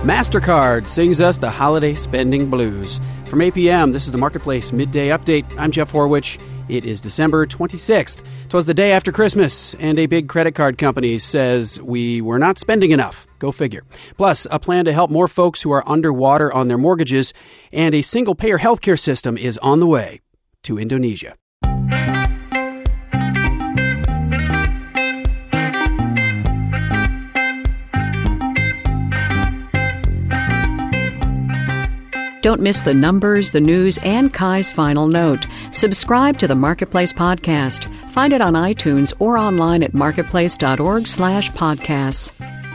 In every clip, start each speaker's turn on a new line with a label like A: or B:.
A: MasterCard sings us the holiday spending blues. From 8 p.m., this is the Marketplace Midday Update. I'm Jeff Horwich. It is December 26th. 'Twas the day after Christmas, and a big credit card company says we were not spending enough. Go figure. Plus, a plan to help more folks who are underwater on their mortgages, and a single-payer healthcare system is on the way to Indonesia.
B: Don't miss the numbers, the news, and Kai's final note. Subscribe to the Marketplace Podcast. Find it on iTunes or online at marketplace.org/podcasts.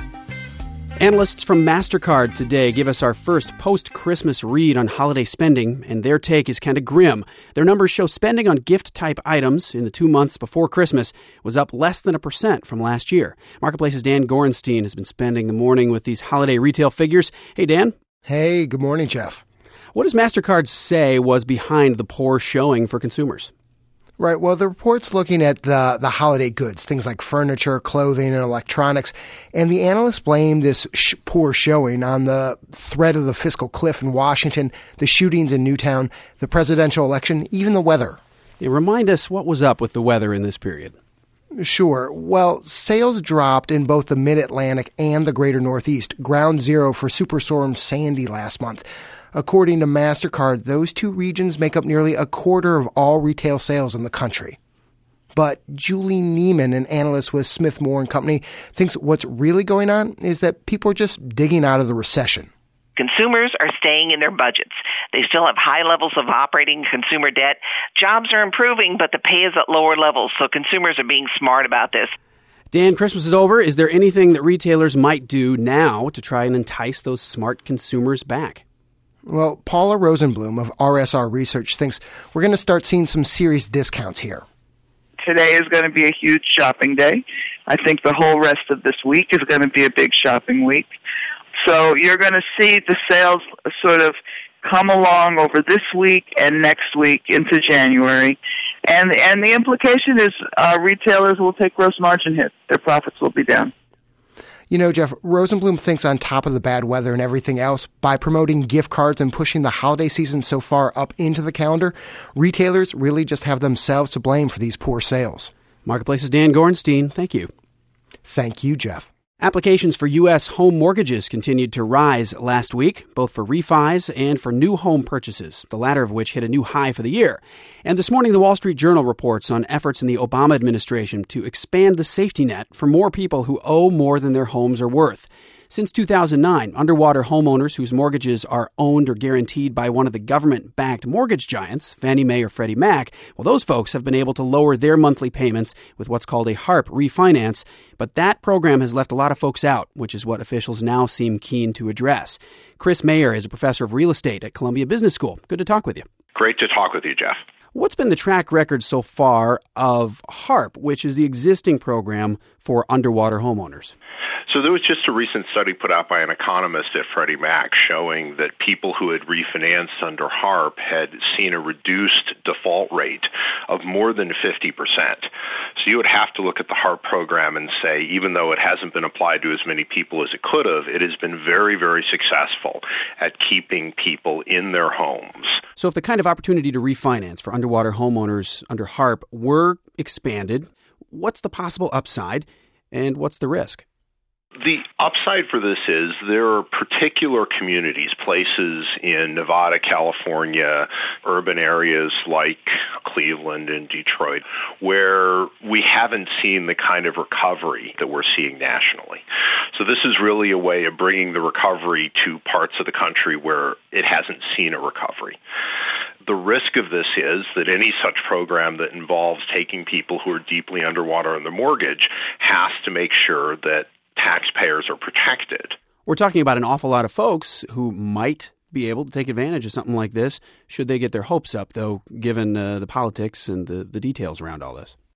A: Analysts from MasterCard today give us our first post-Christmas read on holiday spending, and their take is kind of grim. Their numbers show spending on gift-type items in the 2 months before Christmas was up less than 1% from last year. Marketplace's Dan Gorenstein has been spending the morning with these holiday retail figures. Hey, Dan.
C: Hey, good morning, Jeff.
A: What does MasterCard say was behind the poor showing for consumers?
C: Right. Well, the report's looking at the holiday goods, things like furniture, clothing, and electronics. And the analysts blame this poor showing on the threat of the fiscal cliff in Washington, the shootings in Newtown, the presidential election, even the weather.
A: Remind us what was up with the weather in this period.
C: Sure. Well, sales dropped in both the Mid-Atlantic and the greater Northeast, ground zero for Superstorm Sandy last month. According to MasterCard, those two regions make up nearly a quarter of all retail sales in the country. But Julie Neiman, an analyst with Smith Moore & Company, thinks what's really going on is that people are just digging out of the recession.
D: Consumers are staying in their budgets. They still have high levels of operating consumer debt. Jobs are improving, but the pay is at lower levels, so consumers are being smart about this.
A: Dan, Christmas is over. Is there anything that retailers might do now to try and entice those smart consumers back?
C: Well, Paula Rosenblum of RSR Research thinks we're going to start seeing some serious discounts here.
E: Today is going to be a huge shopping day. I think the whole rest of this week is going to be a big shopping week. So you're going to see the sales sort of come along over this week and next week into January. And the implication is retailers will take gross margin hits. Their profits will be down.
C: You know, Jeff, Rosenblum thinks on top of the bad weather and everything else, by promoting gift cards and pushing the holiday season so far up into the calendar, retailers really just have themselves to blame for these poor sales.
A: Marketplace's Dan Gorenstein, thank you.
C: Thank you, Jeff.
A: Applications for U.S. home mortgages continued to rise last week, both for refis and for new home purchases, the latter of which hit a new high for the year. And this morning, the Wall Street Journal reports on efforts in the Obama administration to expand the safety net for more people who owe more than their homes are worth. Since 2009, underwater homeowners whose mortgages are owned or guaranteed by one of the government-backed mortgage giants, Fannie Mae or Freddie Mac, well, those folks have been able to lower their monthly payments with what's called a HARP refinance. But that program has left a lot of folks out, which is what officials now seem keen to address. Chris Mayer is a professor of real estate at Columbia Business School. Good to talk with you.
F: Great to talk with you, Jeff.
A: What's been the track record so far of HARP, which is the existing program for underwater homeowners?
F: So there was just a recent study put out by an economist at Freddie Mac showing that people who had refinanced under HARP had seen a reduced default rate of more than 50%. So you would have to look at the HARP program and say, even though it hasn't been applied to as many people as it could have, it has been very, very successful at keeping people in their homes.
A: So if the kind of opportunity to refinance for underwater homeowners under HARP were expanded, what's the possible upside and what's the risk?
F: The upside for this is there are particular communities, places in Nevada, California, urban areas like Cleveland and Detroit, where we haven't seen the kind of recovery that we're seeing nationally. So this is really a way of bringing the recovery to parts of the country where it hasn't seen a recovery. The risk of this is that any such program that involves taking people who are deeply underwater on their mortgage has to make sure that taxpayers are protected.
A: We're talking about an awful lot of folks who might be able to take advantage of something like this should they get their hopes up, though, given the politics and the details around all this.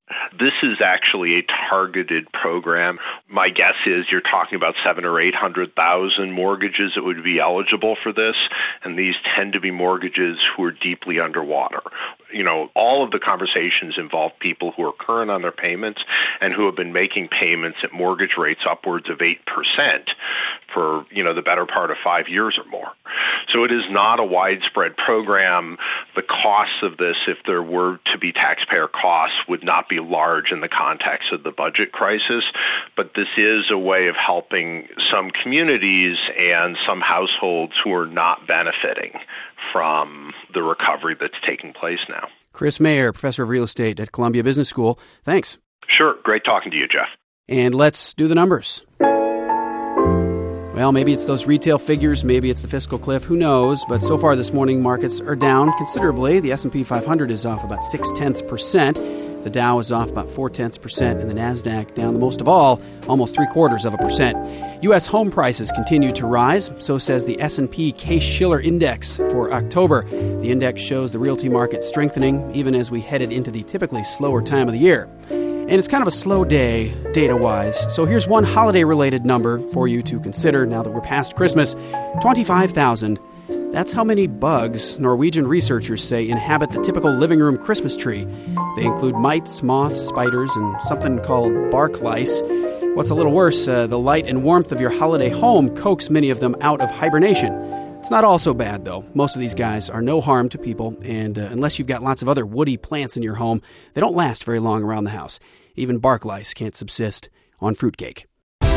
F: This is actually a targeted program. My guess is you're talking about 700,000 or 800,000 mortgages that would be eligible for this, and these tend to be mortgages who are deeply underwater. All of the conversations involve people who are current on their payments and who have been making payments at mortgage rates upwards of 8% for, the better part of 5 years or more. So it is not a widespread program. The costs of this, if there were to be taxpayer costs, would not be large in the context of the budget crisis. But this is a way of helping some communities and some households who are not benefiting from the recovery that's taking place now.
A: Chris Mayer, professor of real estate at Columbia Business School. Thanks.
F: Sure. Great talking to you, Jeff.
A: And let's do the numbers. Well, maybe it's those retail figures, maybe it's the fiscal cliff, who knows? But so far this morning, markets are down considerably. The S&P 500 is off about 0.6%. The Dow is off about 0.4%, and the NASDAQ down the most of all, almost 0.75%. U.S. home prices continue to rise. So says the S&P Case-Shiller Index for October. The index shows the realty market strengthening, even as we headed into the typically slower time of the year. And it's kind of a slow day, data-wise. So here's one holiday-related number for you to consider now that we're past Christmas. 25,000. That's how many bugs Norwegian researchers say inhabit the typical living room Christmas tree. They include mites, moths, spiders, and something called bark lice. What's a little worse, the light and warmth of your holiday home coax many of them out of hibernation. It's not all so bad, though. Most of these guys are no harm to people, and unless you've got lots of other woody plants in your home, they don't last very long around the house. Even bark lice can't subsist on fruitcake.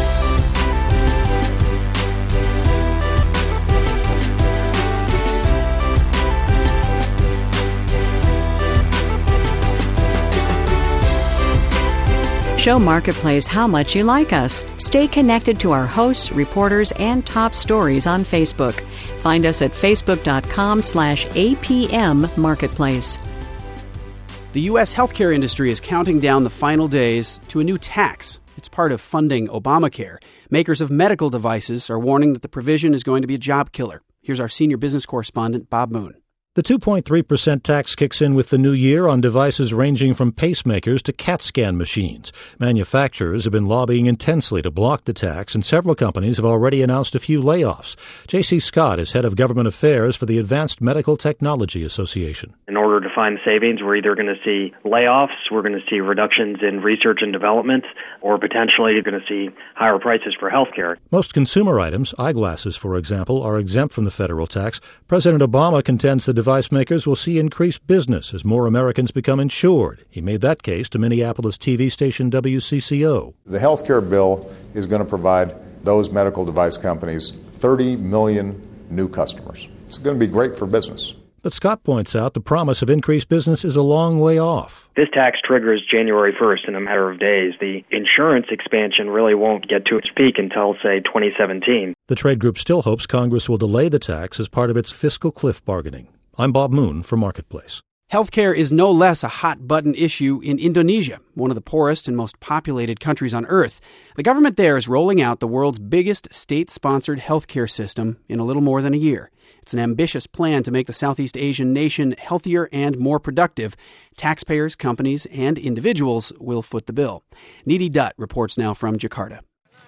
B: Show Marketplace how much you like us. Stay connected to our hosts, reporters, and top stories on Facebook. Find us at facebook.com/APM Marketplace.
A: The U.S. healthcare industry is counting down the final days to a new tax. It's part of funding Obamacare. Makers of medical devices are warning that the provision is going to be a job killer. Here's our senior business correspondent, Bob Moon.
G: The 2.3% tax kicks in with the new year on devices ranging from pacemakers to CAT scan machines. Manufacturers have been lobbying intensely to block the tax, and several companies have already announced a few layoffs. J.C. Scott is head of government affairs for the Advanced Medical Technology Association.
H: In order to find savings, we're either going to see layoffs, we're going to see reductions in research and development, or potentially you're going to see higher prices for healthcare.
G: Most consumer items, eyeglasses, for example, are exempt from the federal tax. President Obama contends the device makers will see increased business as more Americans become insured. He made that case to Minneapolis TV station WCCO.
I: The health care bill is going to provide those medical device companies 30 million new customers. It's going to be great for business.
G: But Scott points out the promise of increased business is a long way off.
H: This tax triggers January 1st in a matter of days. The insurance expansion really won't get to its peak until, say, 2017.
G: The trade group still hopes Congress will delay the tax as part of its fiscal cliff bargaining. I'm Bob Moon for Marketplace.
A: Healthcare is no less a hot-button issue in Indonesia, one of the poorest and most populated countries on Earth. The government there is rolling out the world's biggest state-sponsored healthcare system in a little more than a year. It's an ambitious plan to make the Southeast Asian nation healthier and more productive. Taxpayers, companies, and individuals will foot the bill. Nidhi Dutt reports now from Jakarta.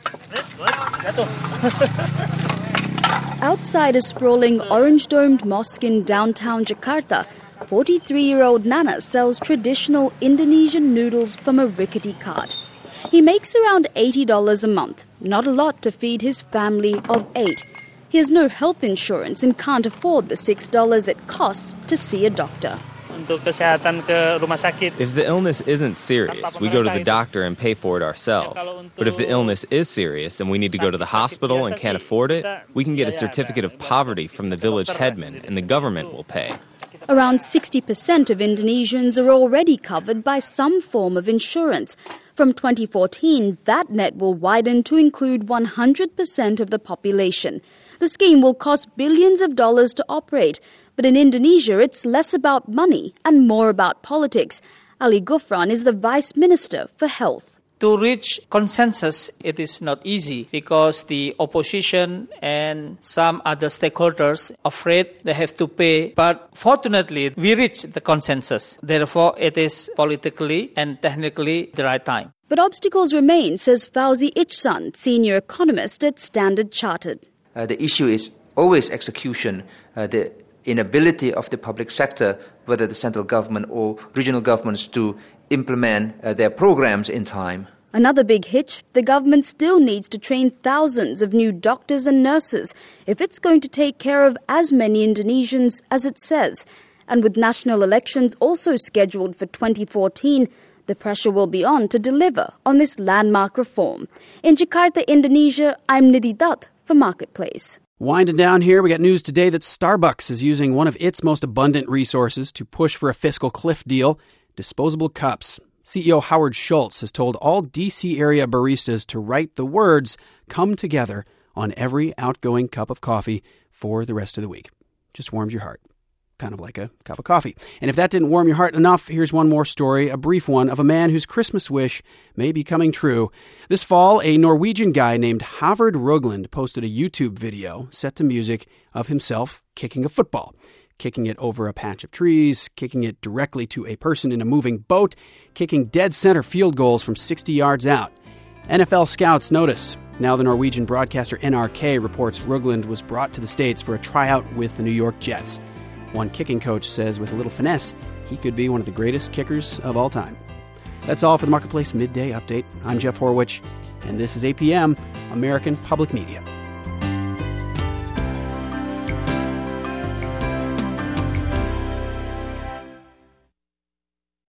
J: Outside a sprawling orange-domed mosque in downtown Jakarta, 43-year-old Nana sells traditional Indonesian noodles from a rickety cart. He makes around $80 a month, not a lot to feed his family of 8. He has no health insurance and can't afford the $6 it costs to see a doctor.
K: If the illness isn't serious, we go to the doctor and pay for it ourselves. But if the illness is serious and we need to go to the hospital and can't afford it, we can get a certificate of poverty from the village headman and the government will pay.
J: Around 60% of Indonesians are already covered by some form of insurance. From 2014, that net will widen to include 100% of the population. The scheme will cost billions of dollars to operate, but in Indonesia it's less about money and more about politics. Ali Gufran is the Vice Minister for Health.
L: To reach consensus, it is not easy because the opposition and some other stakeholders afraid they have to pay. But fortunately, we reached the consensus. Therefore, it is politically and technically the right time.
J: But obstacles remain, says Fauzi Ichsan, senior economist at Standard Chartered.
M: The issue is always execution, the inability of the public sector, whether the central government or regional governments, to implement their programs in time.
J: Another big hitch, the government still needs to train thousands of new doctors and nurses if it's going to take care of as many Indonesians as it says. And with national elections also scheduled for 2014, the pressure will be on to deliver on this landmark reform. In Jakarta, Indonesia, I'm Nidhi Dutt for Marketplace.
A: Winding down here, we got news today that Starbucks is using one of its most abundant resources to push for a fiscal cliff deal, disposable cups. CEO Howard Schultz has told all D.C. area baristas to write the words "come together" on every outgoing cup of coffee for the rest of the week. Just warms your heart. Kind of like a cup of coffee. And if that didn't warm your heart enough, here's one more story, a brief one, of a man whose Christmas wish may be coming true. This fall, a Norwegian guy named Havard Rugland posted a YouTube video set to music of himself kicking a football. Kicking it over a patch of trees, kicking it directly to a person in a moving boat, kicking dead center field goals from 60 yards out. NFL scouts noticed. Now the Norwegian broadcaster NRK reports Rugland was brought to the States for a tryout with the New York Jets. One kicking coach says with a little finesse, he could be one of the greatest kickers of all time. That's all for the Marketplace Midday Update. I'm Jeff Horwich, and this is APM, American Public Media.